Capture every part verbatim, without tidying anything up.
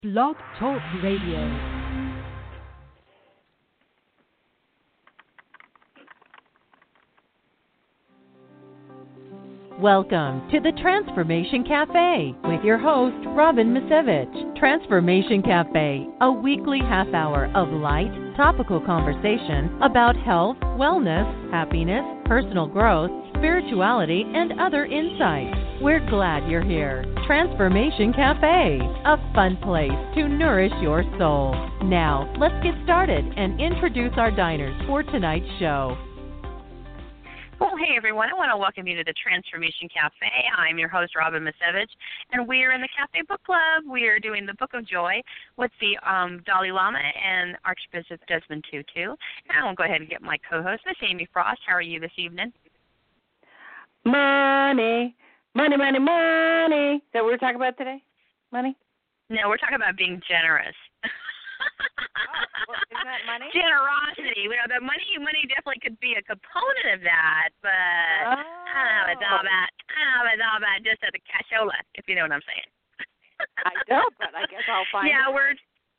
Blog Talk Radio. Welcome to the Transformation Cafe with your host, Robin Misevich. Transformation Cafe, a weekly half hour of light, topical conversation about health, wellness, happiness, personal growth, spirituality, and other insights. We're glad you're here. Transformation Cafe, a fun place to nourish your soul. Now, let's get started and introduce our diners for tonight's show. Well, hey, everyone. I want to welcome you to the Transformation Cafe. I'm your host, Robin Misevich, and we are in the Cafe Book Club. We are doing the Book of Joy with the um, Dalai Lama and Archbishop Desmond Tutu. And I will go ahead and get my co-host, Miss Amy Frost. How are you this evening? Money, money, money, money. Is that what we're talking about today? Money? No, we're talking about being generous. Oh, well, is that money? Generosity. You know, the money, money definitely could be a component of that, but oh. I don't know if it's all about, I don't know if it's all about just at the cashola, if you know what I'm saying. I don't, but I guess I'll find yeah, it. we're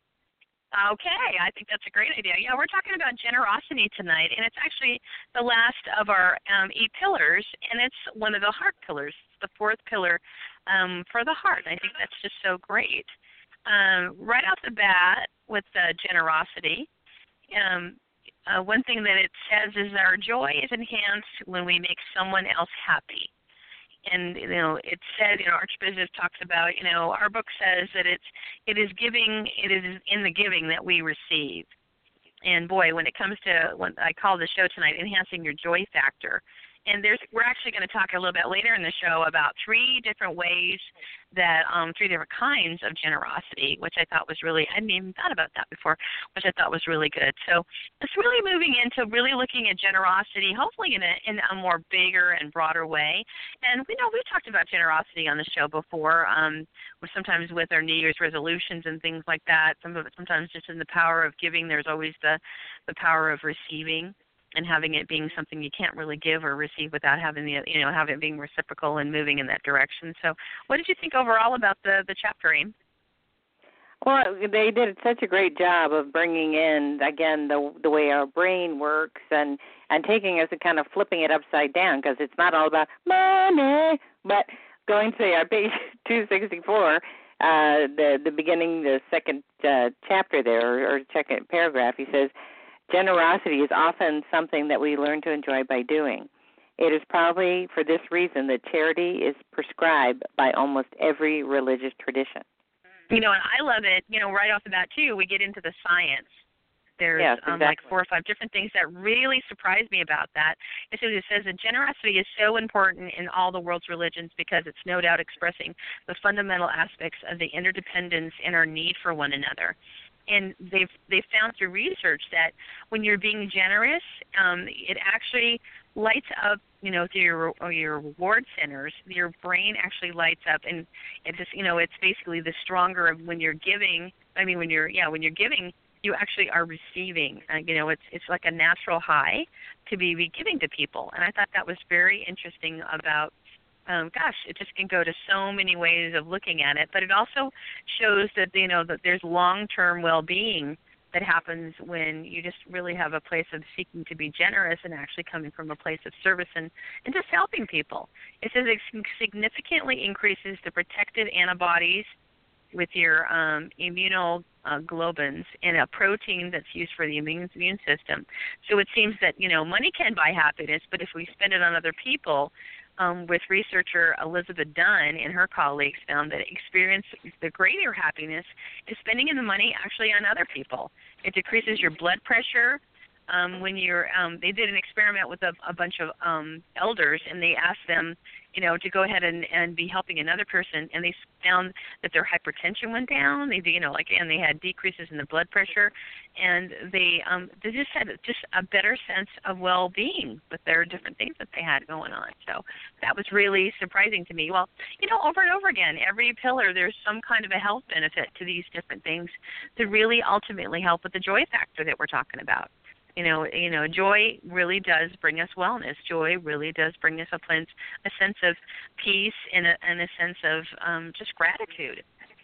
okay. I think that's a great idea. Yeah, we're talking about generosity tonight, and it's actually the last of our um, eight pillars, and it's one of the heart pillars, the fourth pillar um, for the heart. And I think that's just so great. Um, right off the bat with uh, generosity, um, uh, one thing that it says is that our joy is enhanced when we make someone else happy. And, you know, it said, you know, Archbishop talks about, you know, our book says that it's, it is giving, it is in the giving that we receive. And, boy, when it comes to, when I call the show tonight, enhancing your joy factor. And there's, we're actually going to talk a little bit later in the show about three different ways that, um, three different kinds of generosity, which I thought was really, I hadn't even thought about that before, which I thought was really good. So it's really moving into really looking at generosity, hopefully in a, in a more bigger and broader way. And we know we've talked about generosity on the show before, um, sometimes with our New Year's resolutions and things like that. Some of it sometimes just in the power of giving. There's always the, the power of receiving, and having it being something you can't really give or receive without having the, you know, having it being reciprocal and moving in that direction. So what did you think overall about the, the chapter, Aim? Well, they did such a great job of bringing in, again, the the way our brain works and, and taking us and kind of flipping it upside down, because it's not all about money, but going to uh, page two sixty-four, uh, the, the beginning, the second uh, chapter there, or, or second paragraph, he says, generosity is often something that we learn to enjoy by doing. It is probably for this reason that charity is prescribed by almost every religious tradition. You know, and I love it, you know, right off the bat, too, we get into the science. There's yes, exactly. um, like four or five different things that really surprised me about that. It says, it says that generosity is so important in all the world's religions because it's no doubt expressing the fundamental aspects of the interdependence and our need for one another. And they've they've found through research that when you're being generous, um, it actually lights up, you know, through your or your reward centers. Your brain actually lights up, and it just, you know, it's basically the stronger of when you're giving. I mean, when you're yeah, when you're giving, you actually are receiving. Uh, you know, it's it's like a natural high to be, be giving to people. And I thought that was very interesting about. Um, gosh, it just can go to so many ways of looking at it, but it also shows that, you know, that there's long-term well-being that happens when you just really have a place of seeking to be generous and actually coming from a place of service and, and just helping people. It says it significantly increases the protective antibodies with your um, immunoglobulins in a protein that's used for the immune, immune system. So it seems that, you know, money can buy happiness, but if we spend it on other people, Um, with researcher Elizabeth Dunn and her colleagues found that experience the greater happiness is spending in the money actually on other people. It decreases your blood pressure. Um, when you're, um, they did an experiment with a, a bunch of um, elders, and they asked them, you know, to go ahead and, and be helping another person, and they found that their hypertension went down. They, you know, like, and they had decreases in the blood pressure, and they, um, they just had just a better sense of well-being with their different things that they had going on. So that was really surprising to me. Well, you know, over and over again, every pillar, there's some kind of a health benefit to these different things to really ultimately help with the joy factor that we're talking about. You know, you know, joy really does bring us wellness. Joy really does bring us a, sense, a sense of peace and a, and a sense of um, just gratitude.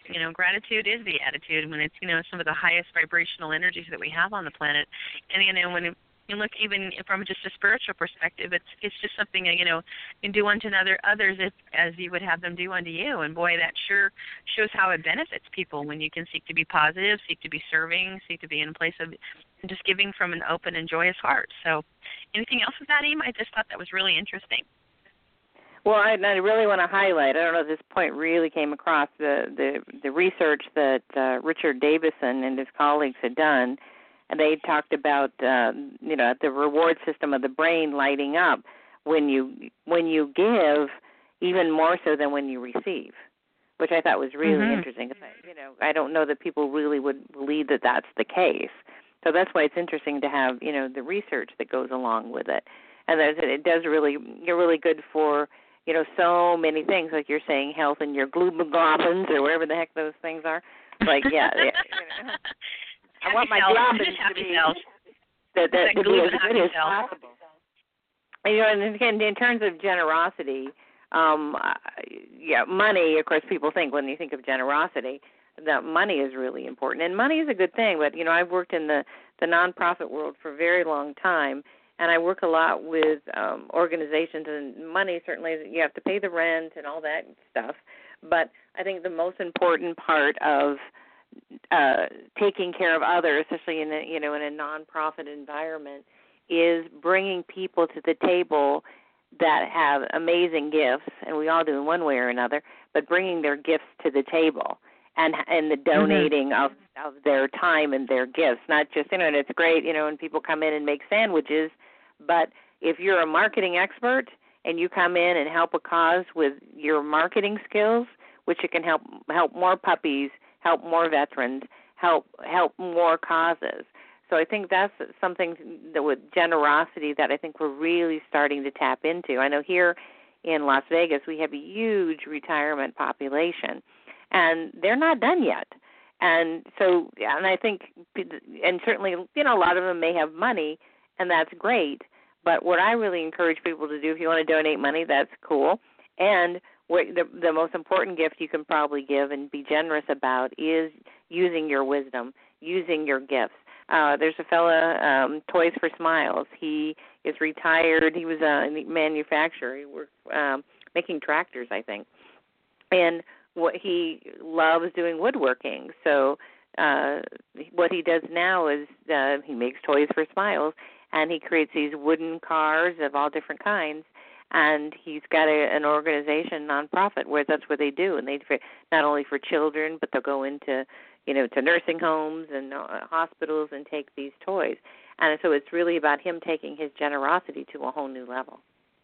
You know, gratitude is the attitude when it's, you know, some of the highest vibrational energies that we have on the planet. And, you know, when it, you look even from just a spiritual perspective, it's it's just something, you know, you can do unto another others if, as you would have them do unto you. And boy, that sure shows how it benefits people when you can seek to be positive, seek to be serving, seek to be in a place of just giving from an open and joyous heart. So anything else with that, Em? I just thought that was really interesting. Well, I, I really want to highlight, I don't know if this point really came across, the, the, the research that uh, Richard Davison and his colleagues had done, and they talked about, uh, you know, the reward system of the brain lighting up when you when you give, even more so than when you receive, which I thought was really mm-hmm. interesting. You know, I don't know that people really would believe that that's the case. So that's why it's interesting to have, you know, the research that goes along with it, and that it does really, you're really good for, you know, so many things, like you're saying, health and your globins or whatever the heck those things are. Like, yeah, yeah you know. I want my globins to be that, that, that to be as good as possible. And, you know, and again, in terms of generosity, um, uh, yeah, money. Of course, people think when you think of generosity that money is really important, and money is a good thing. But you know, I've worked in the the nonprofit world for a very long time. And I work a lot with um, organizations, and money certainly, you have to pay the rent and all that stuff. But I think the most important part of uh, taking care of others, especially in a, you know, in a nonprofit environment, is bringing people to the table that have amazing gifts, and we all do in one way or another, but bringing their gifts to the table. And and the donating mm-hmm. of, of their time and their gifts, not just, you know, and it's great, you know, when people come in and make sandwiches, but if you're a marketing expert and you come in and help a cause with your marketing skills, which it can help help more puppies, help more veterans, help help more causes. So I think that's something that with generosity that I think we're really starting to tap into. I know here in Las Vegas we have a huge retirement population, and they're not done yet. And so, and I think, and certainly, you know, a lot of them may have money, and that's great. But what I really encourage people to do, if you want to donate money, that's cool. And what the, the most important gift you can probably give and be generous about is using your wisdom, using your gifts. Uh, there's a fella, um, Toys for Smiles. He is retired. He was a manufacturer. He worked um, making tractors, I think. And what he loves doing woodworking. So uh, what he does now is uh, he makes Toys for Smiles, and he creates these wooden cars of all different kinds. And he's got a, an organization, nonprofit, where that's what they do. And they not only for children, but they'll go into, you know, to nursing homes and uh, hospitals and take these toys. And so it's really about him taking his generosity to a whole new level.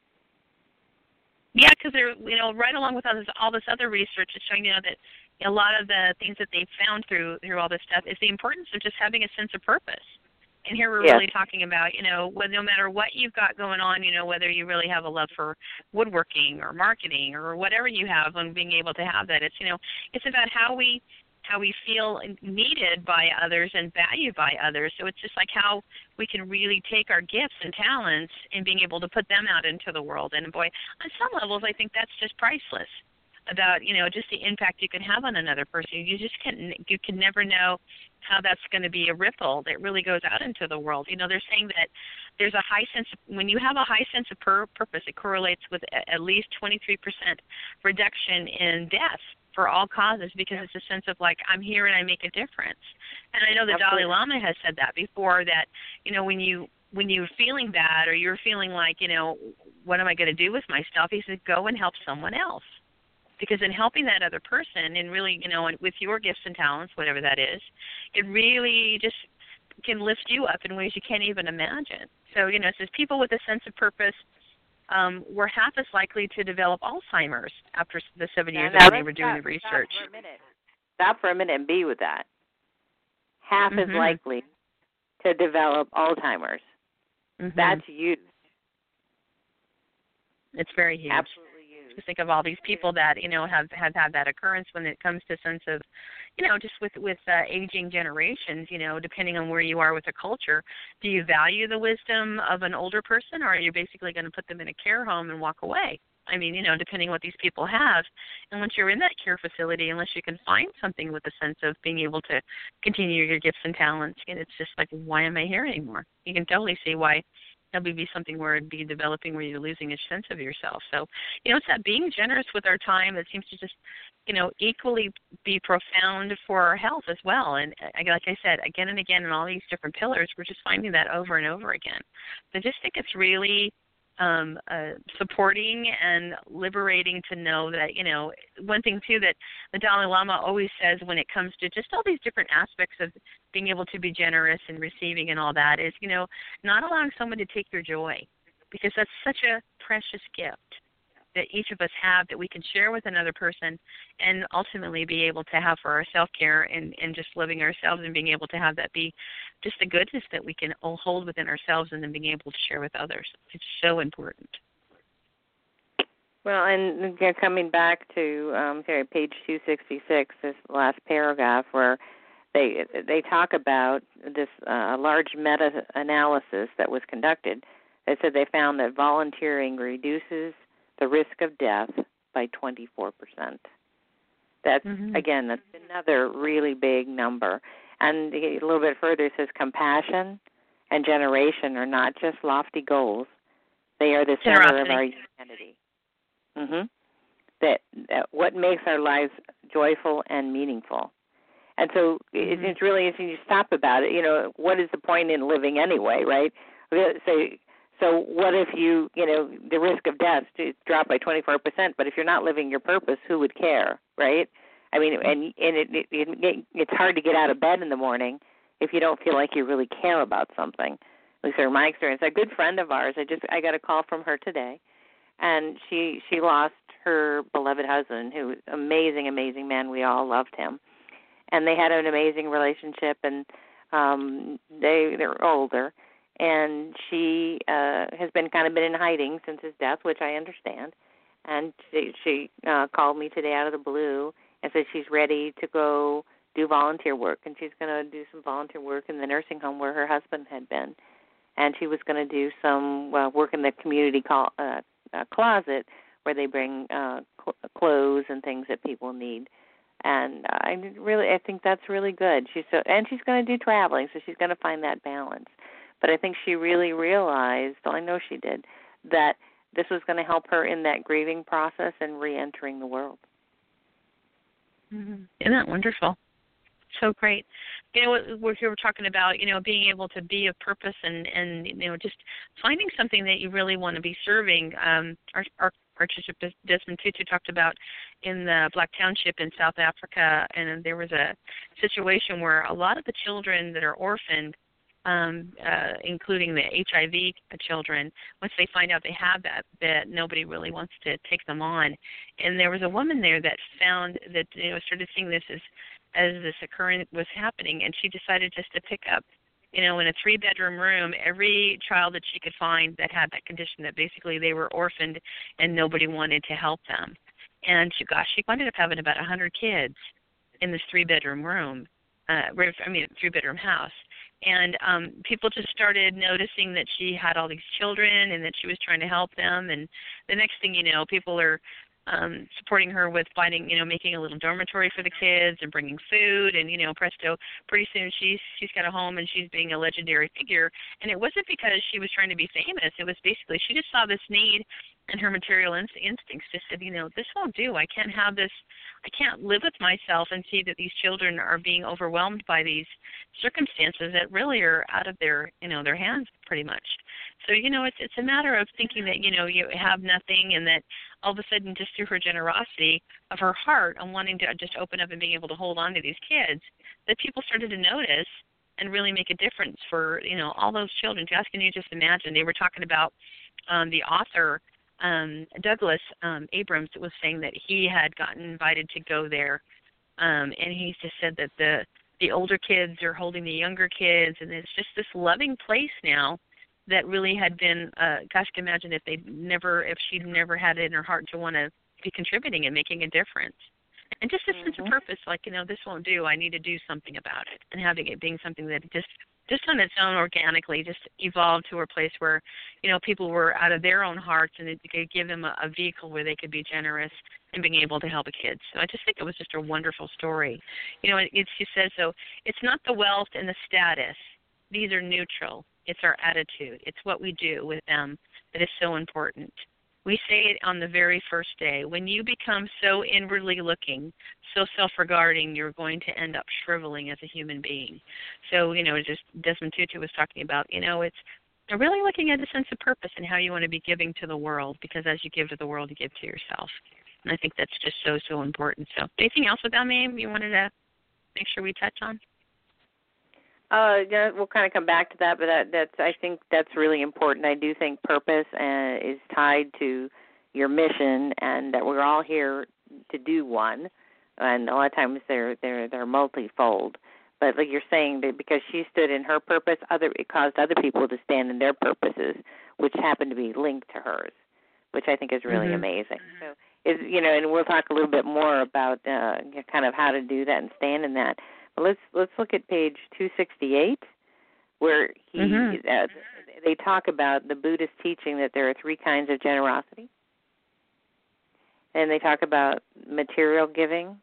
Yeah, because they're, you know, right along with all this, all this other research is showing, you know, that a lot of the things that they've found through through all this stuff is the importance of just having a sense of purpose. And here we're yeah. really talking about, you know, whether, no matter what you've got going on, you know, whether you really have a love for woodworking or marketing or whatever you have, and being able to have that, it's, you know, it's about how we how we feel needed by others and valued by others. So it's just like how we can really take our gifts and talents and being able to put them out into the world. And boy, on some levels, I think that's just priceless. About, you know, just the impact you can have on another person. You just can you can never know how that's going to be a ripple that really goes out into the world. You know, they're saying that there's a high sense of, when you have a high sense of pur- purpose, it correlates with at least twenty-three percent reduction in death for all causes, because it's a sense of like, I'm here and I make a difference. And I know the Absolutely. Dalai Lama has said that before, that, you know, when you when you're feeling bad or you're feeling like, you know, what am I going to do with myself? He said, go and help someone else. Because in helping that other person and really, you know, with your gifts and talents, whatever that is, it really just can lift you up in ways you can't even imagine. So, you know, it says people with a sense of purpose um, were half as likely to develop Alzheimer's after the seven years now, that they were doing stop, the research. Stop for a minute. Stop for a minute and be with that. Half mm-hmm. as likely to develop Alzheimer's. Mm-hmm. That's huge. It's very huge. Absolutely. Just think of all these people that, you know, have, have had that occurrence when it comes to sense of, you know, just with, with uh, aging generations, you know, depending on where you are with the culture. Do you value the wisdom of an older person, or are you basically going to put them in a care home and walk away? I mean, you know, depending what these people have. And once you're in that care facility, unless you can find something with a sense of being able to continue your gifts and talents, and it's just like, why am I here anymore? You can totally see why that would be something where it'd be developing where you're losing a sense of yourself. So, you know, it's that being generous with our time that seems to just, you know, equally be profound for our health as well. And like I said, again and again in all these different pillars, we're just finding that over and over again. So I just think it's really um, uh, supporting and liberating to know that, you know, one thing too that the Dalai Lama always says when it comes to just all these different aspects of being able to be generous and receiving and all that is, you know, not allowing someone to take your joy, because that's such a precious gift that each of us have that we can share with another person and ultimately be able to have for our self-care and, and just living ourselves and being able to have that be just the goodness that we can all hold within ourselves and then being able to share with others. It's so important. Well, and you know, coming back to um, sorry, page two sixty-six, this last paragraph where they they talk about this uh, large meta-analysis that was conducted. They said they found that volunteering reduces the risk of death by twenty-four percent. That's, mm-hmm. again, that's another really big number. And a little bit further, it says compassion and generation are not just lofty goals. They are the center of our humanity. Mm-hmm. That, that what makes our lives joyful and meaningful. And so mm-hmm. it's really, if you stop about it, you know, what is the point in living anyway, right? So, So what if you, you know, the risk of death dropped by twenty-four percent, but if you're not living your purpose, who would care, right? I mean, and and it, it, it it's hard to get out of bed in the morning if you don't feel like you really care about something. At least in my experience. A good friend of ours, I just I got a call from her today, and she she lost her beloved husband, who was an amazing, amazing man. We all loved him, and they had an amazing relationship, and um, they they're older. And she uh, has been kind of been in hiding since his death, which I understand. And she, she uh, called me today out of the blue and said she's ready to go do volunteer work. And she's going to do some volunteer work in the nursing home where her husband had been. And she was going to do some uh, work in the community call, uh, uh, closet where they bring uh, cl- clothes and things that people need. And I really, I think that's really good. She's so, and she's going to do traveling, so she's going to find that balance. But I think she really realized, well, I know she did, that this was going to help her in that grieving process and re-entering the world. Mm-hmm. Isn't that wonderful? So great. You know, what we were talking about, you know, being able to be of purpose and, and you know, just finding something that you really want to be serving. Um, our, our Archbishop Desmond Tutu talked about in the Black Township in South Africa, and there was a situation where a lot of the children that are orphaned, Um, uh, including the H I V children, once they find out they have that, that nobody really wants to take them on. And there was a woman there that found that, you know, started seeing this as, as this occurrence was happening, and she decided just to pick up, you know, in a three-bedroom room, every child that she could find that had that condition, that basically they were orphaned and nobody wanted to help them. And she, gosh, she ended up having about one hundred kids in this three-bedroom room, uh, I mean, three-bedroom house. And um, people just started noticing that she had all these children and that she was trying to help them. And the next thing you know, people are um, supporting her with finding, you know, making a little dormitory for the kids and bringing food. And, you know, presto, pretty soon she's she's got a home and she's being a legendary figure. And it wasn't because she was trying to be famous. It was basically she just saw this need, and her material inst- instincts just said, you know, this won't do. I can't have this. I can't live with myself and see that these children are being overwhelmed by these circumstances that really are out of their, you know, their hands pretty much. So, you know, it's it's a matter of thinking that, you know, you have nothing, and that all of a sudden just through her generosity of her heart and wanting to just open up and being able to hold on to these kids, that people started to notice and really make a difference for, you know, all those children. Just can you just imagine? They were talking about um, the author, Um, Douglas um, Abrams was saying that he had gotten invited to go there, um, and he just said that the the older kids are holding the younger kids, and it's just this loving place now that really had been, uh, gosh, can imagine if they never, if she'd never had it in her heart to want to be contributing and making a difference. And just a mm-hmm. sense of purpose, like, you know, this won't do, I need to do something about it, and having it being something that just just on its own organically, just evolved to a place where, you know, people were out of their own hearts and it could give them a, a vehicle where they could be generous and being able to help the kids. So I just think it was just a wonderful story. You know, it, it, she says, so it's not the wealth and the status. These are neutral. It's our attitude. It's what we do with them that is so important. We say it on the very first day. When you become so inwardly looking, so self-regarding, you're going to end up shriveling as a human being. So, you know, just Desmond Tutu was talking about, you know, it's really looking at a sense of purpose and how you want to be giving to the world, because as you give to the world, you give to yourself. And I think that's just so, so important. So anything else with that, Mame, you wanted to make sure we touch on? Uh, yeah, we'll kind of come back to that, but that, that's I think that's really important. I do think purpose uh, is tied to your mission, and that we're all here to do one. And a lot of times they're they're they're multifold. But like you're saying, that because she stood in her purpose, other it caused other people to stand in their purposes, which happened to be linked to hers, which I think is really mm-hmm. amazing. So, is you know, and we'll talk a little bit more about uh, kind of how to do that and stand in that. Let's let's look at page two sixty-eight, where he mm-hmm. uh, they talk about the Buddhist teaching that there are three kinds of generosity, and they talk about material giving,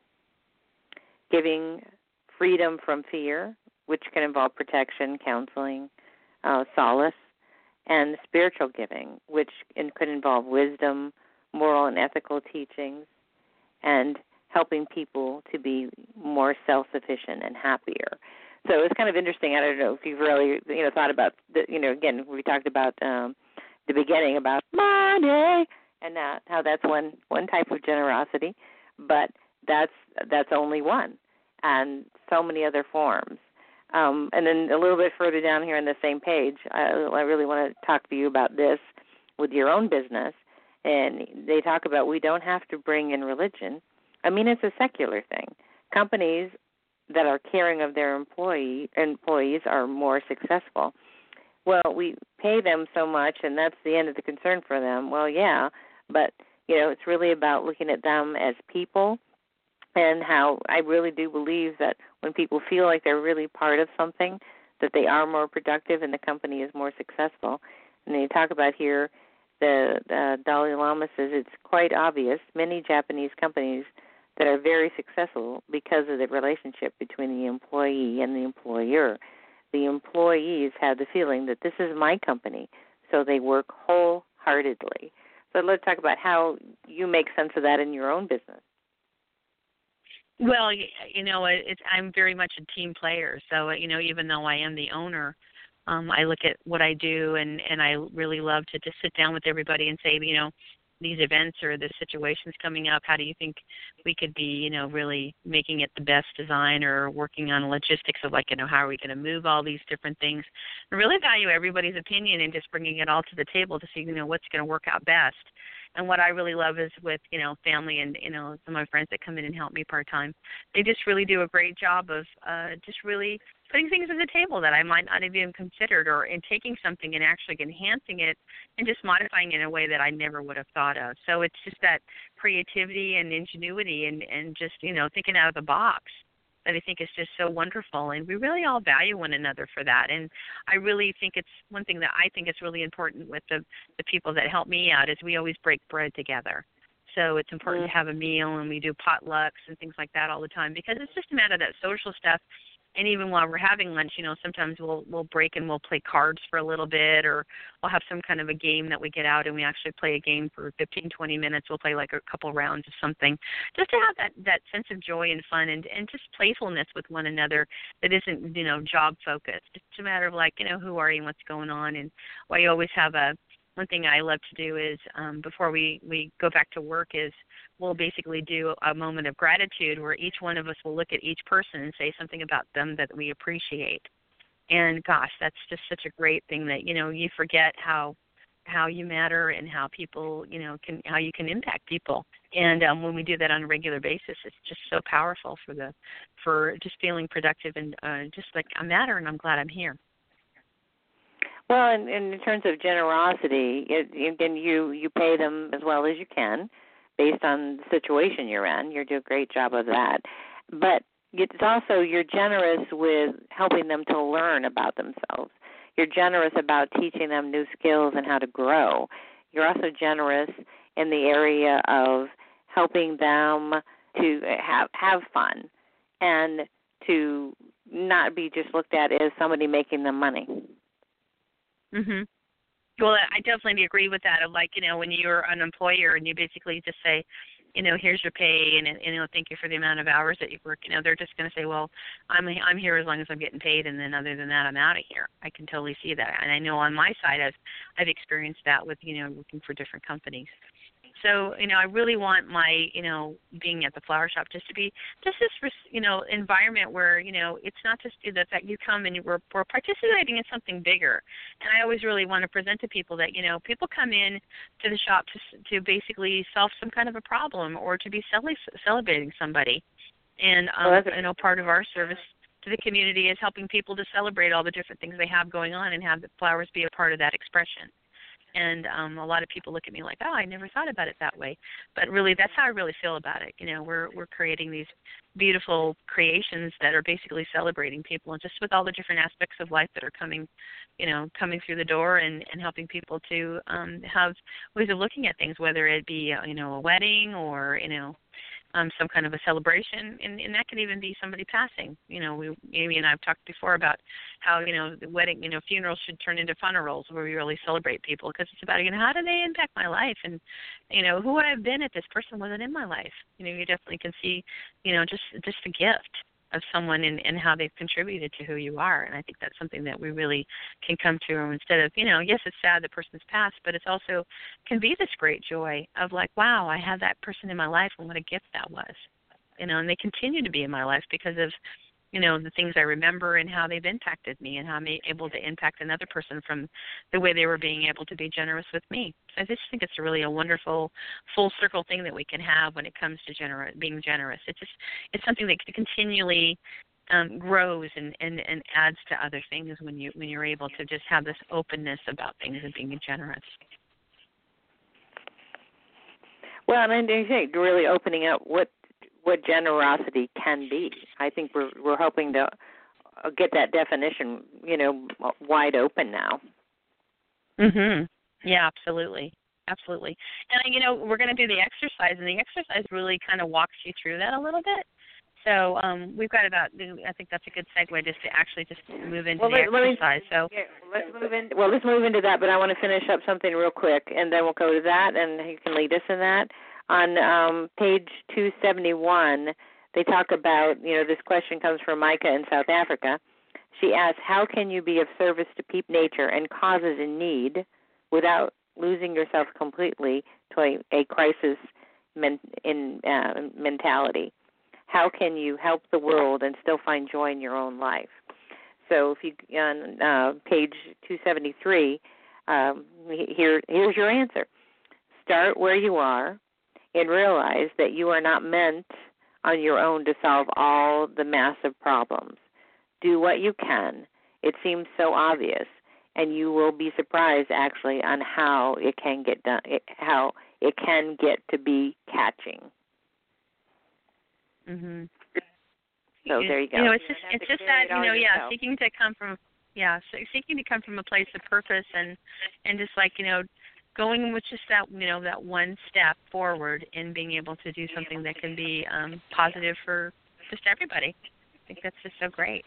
giving freedom from fear, which can involve protection, counseling, uh, solace, and spiritual giving, which in, could involve wisdom, moral and ethical teachings, and helping people to be more self-sufficient and happier. So it's kind of interesting. I don't know if you've really, you know, thought about, the, you know, again, we talked about um, the beginning about money and uh, how that's one, one type of generosity, but that's that's only one, and so many other forms. Um, and then a little bit further down here on the same page, I, I really want to talk to you about this with your own business. And they talk about we don't have to bring in religion. I mean, it's a secular thing. Companies that are caring of their employee employees are more successful. Well, we pay them so much, and that's the end of the concern for them. Well, yeah, but, you know, it's really about looking at them as people, and how I really do believe that when people feel like they're really part of something, that they are more productive and the company is more successful. And they talk about here, the uh, Dalai Lama says it's quite obvious many Japanese companies that are very successful because of the relationship between the employee and the employer. The employees have the feeling that this is my company, so they work wholeheartedly. So let's talk about how you make sense of that in your own business. Well, you know, it's, I'm very much a team player. So, you know, even though I am the owner, um, I look at what I do, and, and I really love to just sit down with everybody and say, you know, these events or the situations coming up, how do you think we could be, you know, really making it the best design, or working on logistics of, like, you know, how are we going to move all these different things? I really value everybody's opinion and just bringing it all to the table to see, you know, what's going to work out best. And what I really love is with, you know, family and, you know, some of my friends that come in and help me part-time, they just really do a great job of uh, just really putting things on the table that I might not have even considered, or in taking something and actually enhancing it and just modifying it in a way that I never would have thought of. So it's just that creativity and ingenuity and, and just, you know, thinking out of the box that I think is just so wonderful. And we really all value one another for that. And I really think it's one thing that I think is really important with the, the people that help me out is we always break bread together. So it's important mm-hmm. to have a meal, and we do potlucks and things like that all the time, because it's just a matter of that social stuff. And even while we're having lunch, you know, sometimes we'll we'll break and we'll play cards for a little bit, or we'll have some kind of a game that we get out and we actually play a game for fifteen, twenty minutes. We'll play like a couple rounds of something, just to have that, that sense of joy and fun, and, and just playfulness with one another that isn't, you know, job focused. It's a matter of, like, you know, who are you and what's going on. And why you always have a, one thing I love to do is um, before we, we go back to work is we'll basically do a moment of gratitude where each one of us will look at each person and say something about them that we appreciate. And gosh, that's just such a great thing that, you know, you forget how how you matter and how people, you know, can how you can impact people. And um, when we do that on a regular basis, it's just so powerful for the for just feeling productive and uh, just like I matter and I'm glad I'm here. Well, in, in terms of generosity, it, again, you, you pay them as well as you can based on the situation you're in. You do a great job of that. But it's also you're generous with helping them to learn about themselves. You're generous about teaching them new skills and how to grow. You're also generous in the area of helping them to have have fun and to not be just looked at as somebody making them money. Mhm. Well, I definitely agree with that. Of like, you know, when you're an employer and you basically just say, you know, here's your pay, and, and you know, thank you for the amount of hours that you work. You know, they're just going to say, well, I'm I'm here as long as I'm getting paid, and then other than that, I'm out of here. I can totally see that, and I know on my side, I've I've experienced that with, you know, working for different companies. So, you know, I really want my, you know, being at the flower shop just to be just this, you know, environment where, you know, it's not just the fact you come and we're, we're participating in something bigger. And I always really want to present to people that, you know, people come in to the shop to to basically solve some kind of a problem or to be cel- celebrating somebody. And, um, well, you know, part of our service to the community is helping people to celebrate all the different things they have going on and have the flowers be a part of that expression. And um, a lot of people look at me like, oh, I never thought about it that way. But really, that's how I really feel about it. You know, we're we're creating these beautiful creations that are basically celebrating people, and just with all the different aspects of life that are coming, you know, coming through the door, and, and helping people to um, have ways of looking at things, whether it be, you know, a wedding or, you know, Um, some kind of a celebration, and, and that can even be somebody passing. You know, we, Amy and I have talked before about how, you know, the wedding, you know, funerals should turn into funerals where we really celebrate people, because it's about, you know, how do they impact my life, and, you know, who would I have been if this person wasn't in my life? You know, you definitely can see, you know, just just the gift of someone and, and how they've contributed to who you are. And I think that's something that we really can come to instead of, you know, yes, it's sad the person's passed, but it's also can be this great joy of like, wow, I have that person in my life, and what a gift that was. You know, and they continue to be in my life because of, you know, the things I remember and how they've impacted me and how I'm able to impact another person from the way they were being able to be generous with me. So I just think it's really a wonderful full circle thing that we can have when it comes to gener- being generous. It's just, it's something that continually um, grows and, and, and adds to other things when, you, when you're able to just have this openness about things and being generous. Well, and I think really opening up what what generosity can be. I think we're we're hoping to get that definition, you know, wide open now. Mhm. Yeah, absolutely. Absolutely. And you know, we're going to do the exercise, and the exercise really kind of walks you through that a little bit. So um, we've got about, I think that's a good segue just to actually just move into well, the let, exercise. Let me, so yeah, let's move in. Well, let's move into that, but I want to finish up something real quick, and then we'll go to that, and you can lead us in that. On um, page two seventy-one, they talk about, you know, this question comes from Micah in South Africa. She asks, how can you be of service to peep nature and causes in need without losing yourself completely to a, a crisis men, in uh, mentality? How can you help the world and still find joy in your own life? So if you, on uh, page two seventy-three, um, here, here's your answer. Start where you are and realize that you are not meant on your own to solve all the massive problems. Do what you can. It seems so obvious, and you will be surprised actually on how it can get done, how it can get to be catching. Mhm. So there you go. You know, it's just it's just that, you know, yeah, seeking to come from yeah, seeking to come from a place of purpose and and just like, you know, going with just that, you know, that one step forward and being able to do something that can be um, positive for just everybody. I think that's just so great.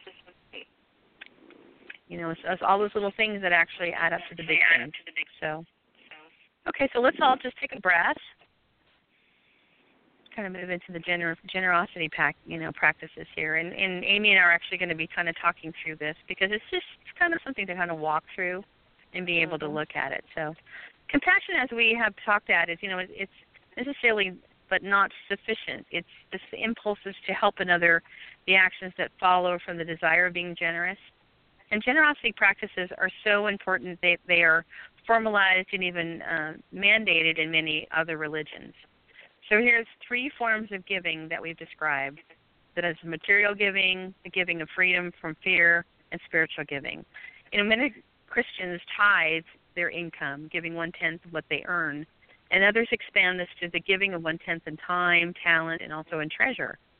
You know, it's, it's all those little things that actually add up to the big thing. So, okay, so let's all just take a breath. Kind of move into the gener- generosity pack, you know, practices here. And, and Amy and I are actually going to be kind of talking through this because it's just it's kind of something to kind of walk through and be able to look at it. So compassion, as we have talked at, is, you know, it's necessarily but not sufficient. It's the impulses to help another, the actions that follow from the desire of being generous. And generosity practices are so important. They, they are formalized and even uh, mandated in many other religions. So here's three forms of giving that we've described. That is material giving, the giving of freedom from fear, and spiritual giving. You know, many Christians tithe their income, giving one-tenth of what they earn, and others expand this to the giving of one-tenth in time, talent, and also in treasure.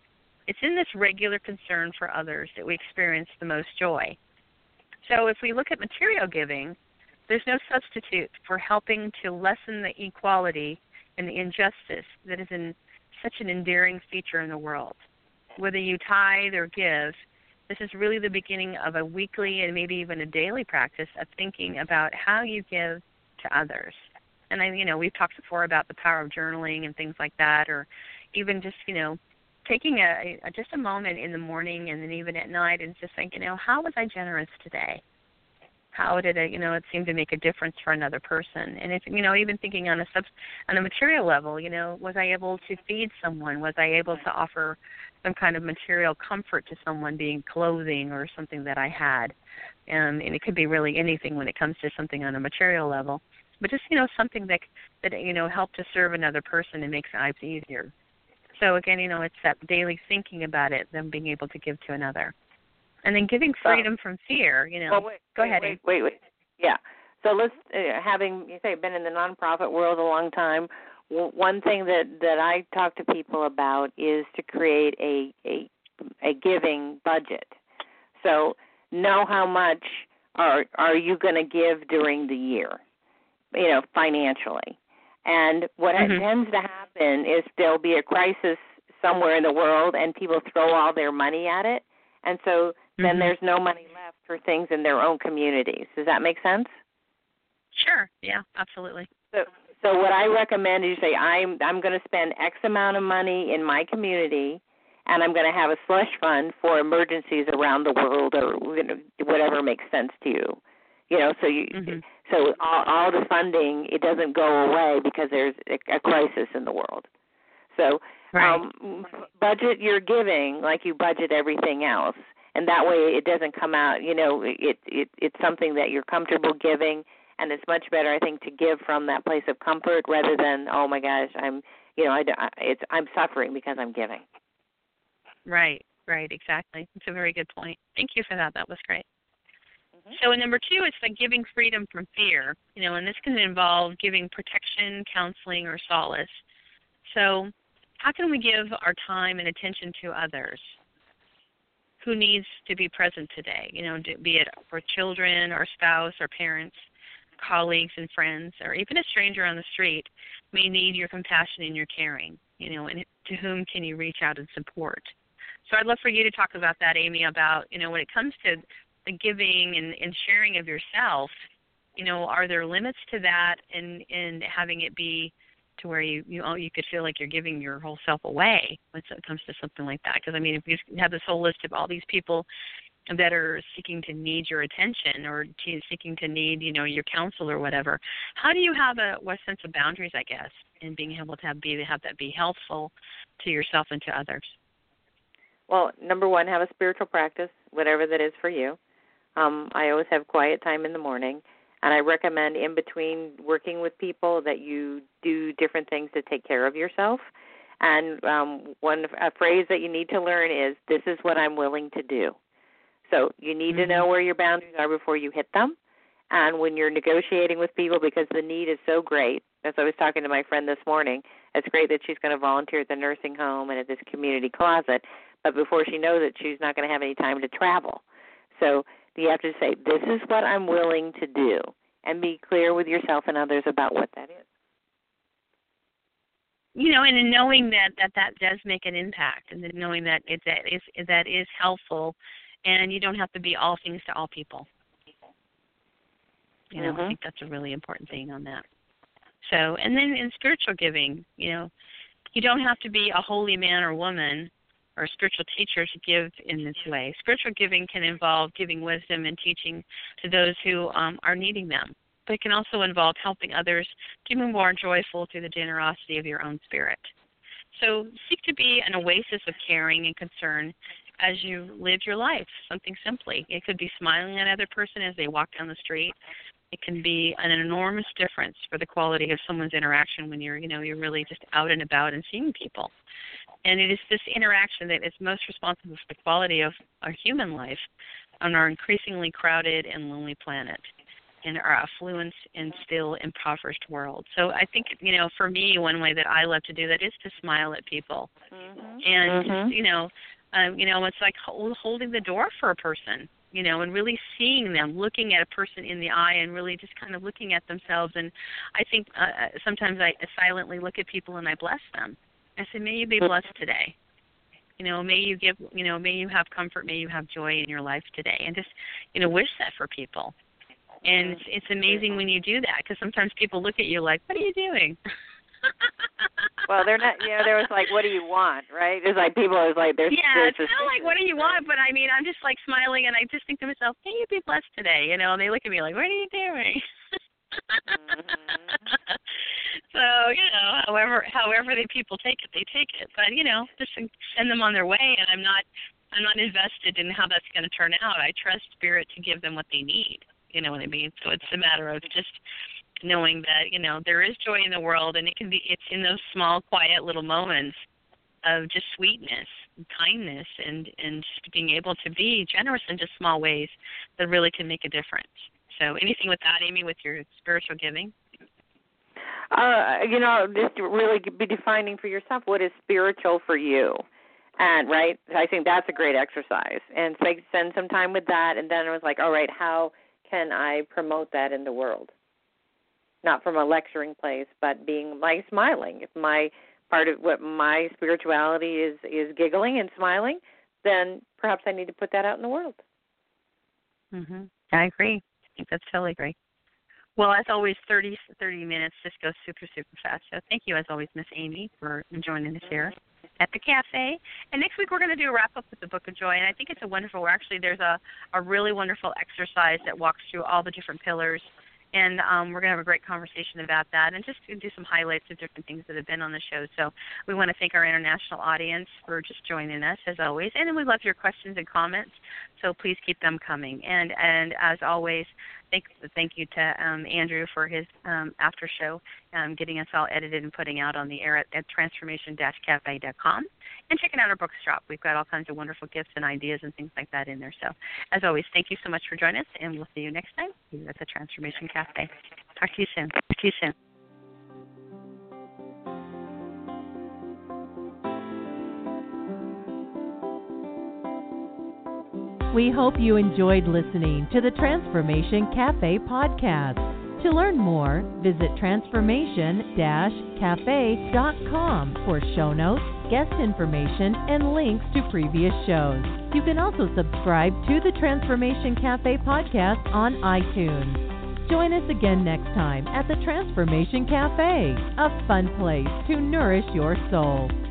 It's in this regular concern for others that we experience the most joy. So if we look at material giving, there's no substitute for helping to lessen the inequality and the injustice that is in such an endearing feature in the world. Whether you tithe or give, this is really the beginning of a weekly and maybe even a daily practice of thinking about how you give to others. And I, you know, we've talked before about the power of journaling and things like that, or even just, you know, taking a, a just a moment in the morning and then even at night and just think, you know, how was I generous today? How did it, you know, it seem to make a difference for another person? And if, you know, even thinking on a sub, on a material level, you know, was I able to feed someone? Was I able to offer some kind of material comfort to someone, being clothing or something that I had? Um, and it could be really anything when it comes to something on a material level. But just, you know, something that, that you know, helped to serve another person and makes lives easier. So, again, you know, it's that daily thinking about it, then being able to give to another. And then giving freedom from fear, you know. Well, wait, Go wait, ahead. Wait, wait, wait. Yeah. So let's, uh, having, you say, been in the nonprofit world a long time, w- one thing that, that I talk to people about is to create a, a, a giving budget. So know how much are, are you going to give during the year, you know, financially. And what mm-hmm. tends to happen is there'll be a crisis somewhere in the world and people throw all their money at it. And so then mm-hmm. there's no money left for things in their own communities. Does that make sense? Sure. Yeah, absolutely. So, so what I recommend is you say, I'm I'm going to spend X amount of money in my community, and I'm going to have a slush fund for emergencies around the world, or whatever makes sense to you. You know, so you mm-hmm. so all, all the funding, it doesn't go away because there's a, a crisis in the world. So right. um, budget your giving like you budget everything else. And that way it doesn't come out, you know, it, it it's something that you're comfortable giving, and it's much better, I think, to give from that place of comfort rather than, oh, my gosh, I'm, you know, I, it's, I'm suffering because I'm giving. Right, right, exactly. It's a very good point. Thank you for that. That was great. Mm-hmm. So number two is like giving freedom from fear, you know, and this can involve giving protection, counseling, or solace. So how can we give our time and attention to others? Who needs to be present today, you know, be it for children or spouse or parents, colleagues and friends, or even a stranger on the street may need your compassion and your caring, you know, and to whom can you reach out and support? So I'd love for you to talk about that, Amy, about, you know, when it comes to the giving and, and sharing of yourself, you know, are there limits to that and, and having it be to where you you, you could feel like you're giving your whole self away when it comes to something like that? Because, I mean, if you have this whole list of all these people that are seeking to need your attention or to, seeking to need, you know, your counsel or whatever, how do you have a what sense of boundaries, I guess, in being able to have, be, have that be helpful to yourself and to others? Well, number one, have a spiritual practice, whatever that is for you. Um, I always have quiet time in the morning. And I recommend in between working with people that you do different things to take care of yourself. And um, one a phrase that you need to learn is, this is what I'm willing to do. So you need mm-hmm. to know where your boundaries are before you hit them. And when you're negotiating with people, because the need is so great, as I was talking to my friend this morning, it's great that she's going to volunteer at the nursing home and at this community closet, but before she knows it, she's not going to have any time to travel. So you have to say, this is what I'm willing to do, and be clear with yourself and others about what that is. You know, and in knowing that, that that does make an impact, and then knowing that it that is that is helpful, and you don't have to be all things to all people. You know, mm-hmm. I think that's a really important thing on that. So, and then in spiritual giving, you know, you don't have to be a holy man or woman or a spiritual teacher to give in this way. Spiritual giving can involve giving wisdom and teaching to those who um, are needing them. But it can also involve helping others to be more joyful through the generosity of your own spirit. So seek to be an oasis of caring and concern as you live your life, something simply. It could be smiling at another person as they walk down the street. It can be an enormous difference for the quality of someone's interaction when you're, you know, you're really just out and about and seeing people. And it is this interaction that is most responsible for the quality of our human life on our increasingly crowded and lonely planet, in our affluent and still impoverished world. So I think, you know, for me, one way that I love to do that is to smile at people. Mm-hmm. And, mm-hmm. just, you know, Um, you know, it's like hold, holding the door for a person, you know, and really seeing them, looking at a person in the eye and really just kind of looking at themselves. And I think uh, sometimes I silently look at people and I bless them. I say, may you be blessed today. You know, may you give, you know, may you have comfort, may you have joy in your life today. And just, you know, wish that for people. And it's, it's amazing when you do that, because sometimes people look at you like, what are you doing? Well, they're not, you know, there was like, what do you want, right? It's like people is like, there's yeah, it's not like, what do you want? But I mean, I'm just like smiling, and I just think to myself, may you be blessed today, you know, and they look at me like, what are you doing? mm-hmm. So, you know, however, however the people take it, they take it. But, you know, just send them on their way, and I'm not, I'm not invested in how that's going to turn out. I trust Spirit to give them what they need. You know what I mean? So it's a matter of just knowing that, you know, there is joy in the world, and it can be, it's in those small, quiet little moments of just sweetness and kindness and, and just being able to be generous in just small ways that really can make a difference. So anything with that, Amy, with your spiritual giving? Uh, you know, just really be defining for yourself what is spiritual for you. And, right, I think that's a great exercise. And so spend some time with that, and then it was like, all right, how can I promote that in the world? Not from a lecturing place, but being like smiling. If my part of what my spirituality is is giggling and smiling, then perhaps I need to put that out in the world. Mm-hmm. I agree. I think that's totally great. Well, as always, thirty, thirty minutes just goes super, super fast. So thank you, as always, Miss Amy, for joining us here at the cafe. And next week we're going to do a wrap-up with the Book of Joy. And I think it's a wonderful, actually there's a, a really wonderful exercise that walks through all the different pillars. And um, we're going to have a great conversation about that and just do some highlights of different things that have been on the show. So we want to thank our international audience for just joining us, as always. And then we love your questions and comments, so please keep them coming. And, and as always, thank, thank you to um, Andrew for his um, after show, um, getting us all edited and putting out on the air at, at transformation dash cafe dot com. And checking out our bookshop. We've got all kinds of wonderful gifts and ideas and things like that in there. So, as always, thank you so much for joining us, and we'll see you next time here at the Transformation Cafe. Talk to you soon. Talk to you soon. We hope you enjoyed listening to the Transformation Cafe podcast. To learn more, visit transformation dash cafe dot com for show notes, guest information, and links to previous shows. You can also subscribe to the Transformation Cafe podcast on iTunes. Join us again next time at the Transformation Cafe, a fun place to nourish your soul.